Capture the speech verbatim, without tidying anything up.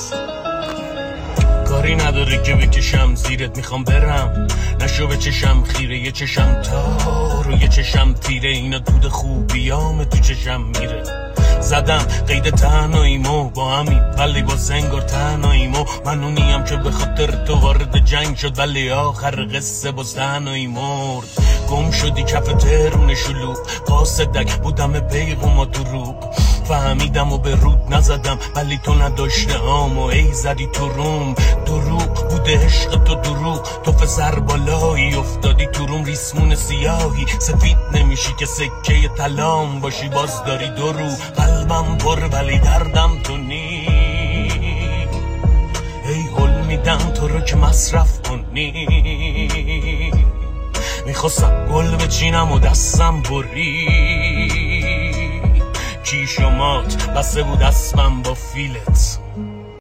کاری نداره که بکشم زیرت، میخوام برم نشو به چشم خیره، یه چشم تار و یه چشم تیره، اینا دود خوبیام تو چشم میره. زدم قید تنهاییمو با همین ولی با زنگار تنهاییمو، من اونیم که به خاطر تو وارد جنگ شد ولی آخر قصه باز تنهایی مرد. گم شدی کف ترون شلوغ، قاصدک بودم پیغوم و دروغ، فهمیدم و به رود نزدم ولی تو نداشته آم و ای زدی تو روم. دروغ بوده عشق تو دروغ، تو فسر بالایی افتادی تو روم، ریسمون سیاهی سفید نمیشی که سکه طلام باشی، باز داری دو رو. قلبم پر ولی دردم تو نی، ای حل میدم تو رو که مصرف کنی. میخواستم گل بچینم و دستم بری، کی شمات بسه بود اسمم با فیلت.